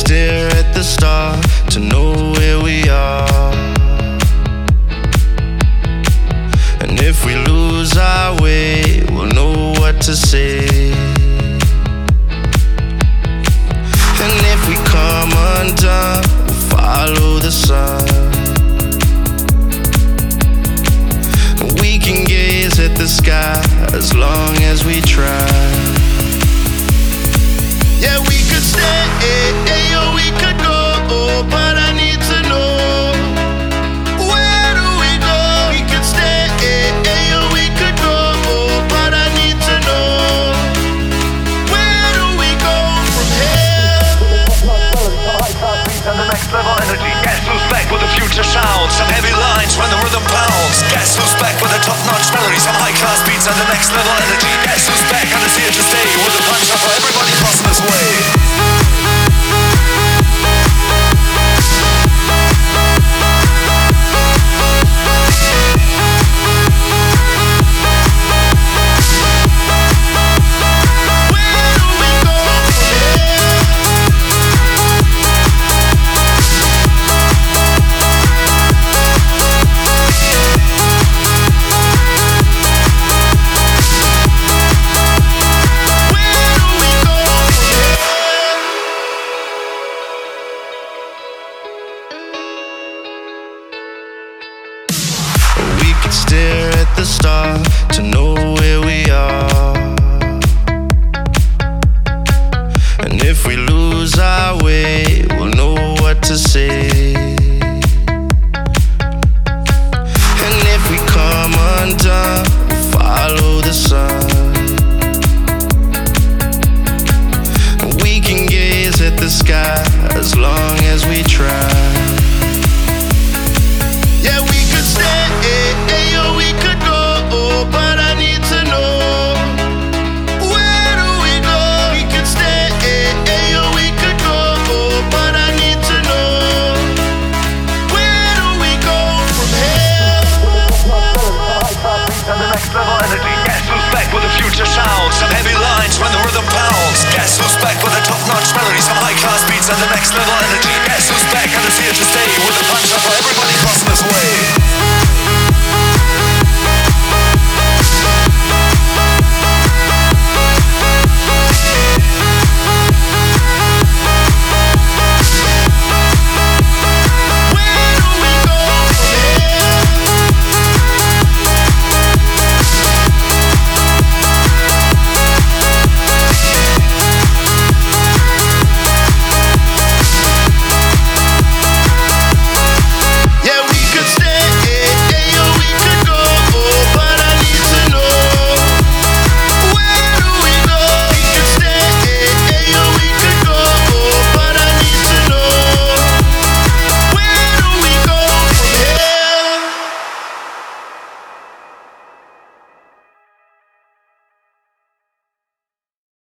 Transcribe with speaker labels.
Speaker 1: stare at the stars to know where we are. And if we lose our way, we'll know what to say. And if we come undone, we'll follow the sun. We can gaze at the sky as long as we try. Yeah, we could stay, or we could go, but I need to know, where do we go? We could stay, or we could go, but I need to know, where do we go from here?
Speaker 2: High-class beats and the next level energy. Guess who's back with the future sound? Some heavy lines when the rhythm pounds. Guess who's back with the top-notch melody? Some high-class beats and the next level energy. Guess who's back and is here to stay with a punch for everybody crossing his way.
Speaker 1: We could stare at the stars